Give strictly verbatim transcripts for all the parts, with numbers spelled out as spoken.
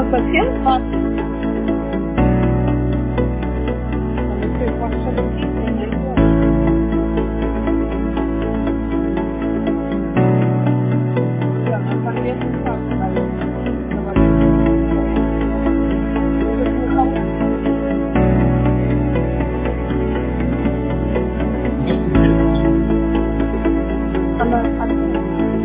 совсем классно. Там еще и волшебный день не найдешь. Да, нам конкретно так сказали. Говорили, что настроение. Может, никому она одна.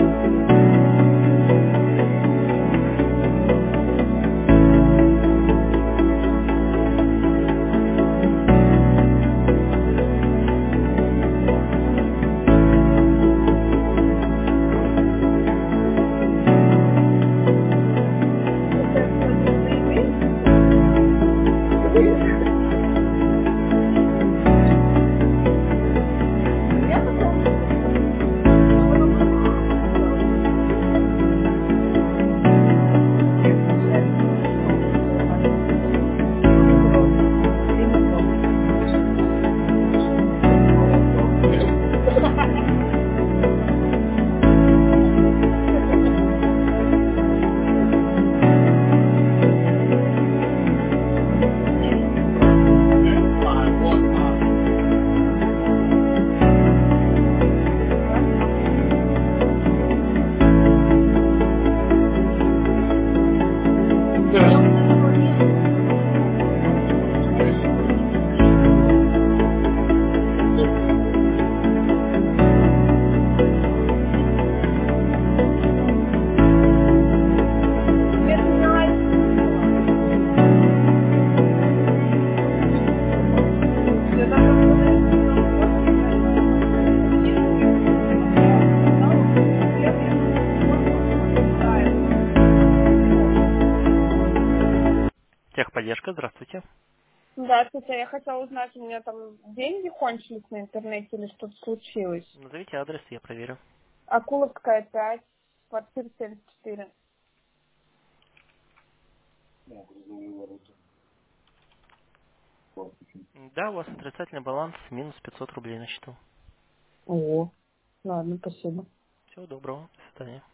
Это я смотрю на имейл, что ли? Я потом я потом посмотрю, что получается, что уже одиннадцать. Ну, вроде. Или не помню. Я уже его нету. Тебе это не нравится, было? Я там посмотрела, что там фотки, там несколько материалов сказала, первый фото устраивает. Техподдержка, здравствуйте. Здравствуйте, я хотела узнать, у меня там деньги кончились на интернете или что-то случилось. Назовите адрес, я проверю. Акуловская пять, квартира семьдесят четыре. Да, у вас отрицательный баланс, минус пятьсот рублей на счету. О, ладно, спасибо. Всего доброго, до свидания.